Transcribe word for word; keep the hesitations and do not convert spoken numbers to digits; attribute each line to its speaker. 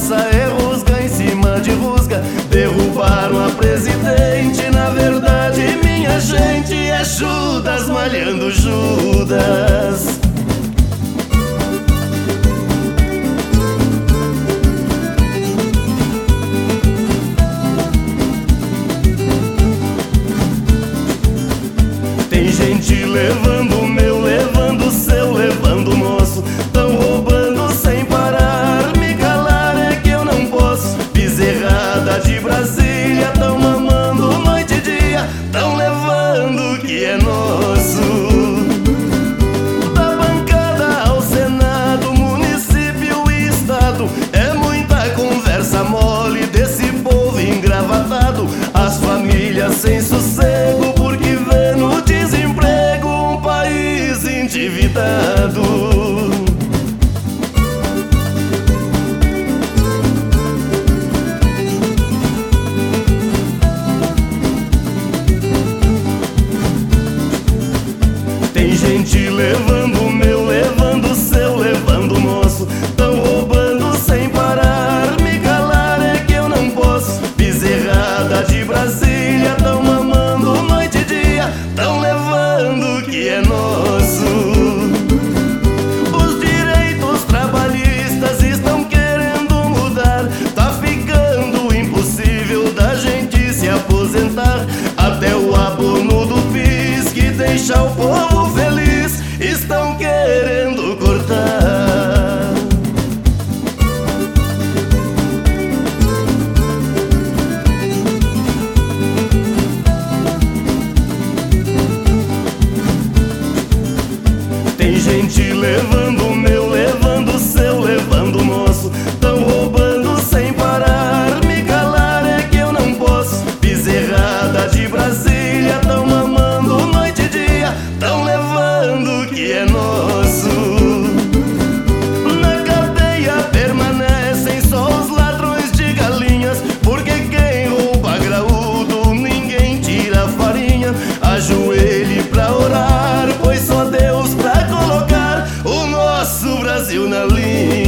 Speaker 1: conversa é rusga em cima de rusga. Derrubaram a presidente, na verdade minha gente é Judas malhando Judas. Tem gente levando o meu, levando o seu, levando o nosso. Tão roubando sem parar, me calar é que eu não posso. Bezerrada de Brasília, tão mamando noite e dia, tão levando o que é nosso. Da bancada ao Senado, município e estado, é muita conversa mole desse povo engravatado. As famílias sem sossego porque vê no desemprego um país endividado. Tem gente levando o meu, levando o seu, levando o nosso. Tão roubando sem parar, me calar é que eu não posso. Bezerrada de Brasília, tão mamando noite e dia, tão levando o que é nosso. Os direitos trabalhistas estão querendo mudar. Tá ficando impossível da gente se aposentar. Até o abono do PIS que deixa o povo feliz estão querendo cortar. Tem gente levando o meu, levando o seu, levando o nosso. Tão roubando sem parar, me calar é que eu não posso. Bezerrada de Brasília, tão mamando noite e dia, tão levando o que é nosso. Na cadeia permanecem só os ladrões de galinhas, porque quem rouba graúdo ninguém tira farinha. Ajoelhe pra orar, pois só Deus pra colocar o nosso Brasil na linha.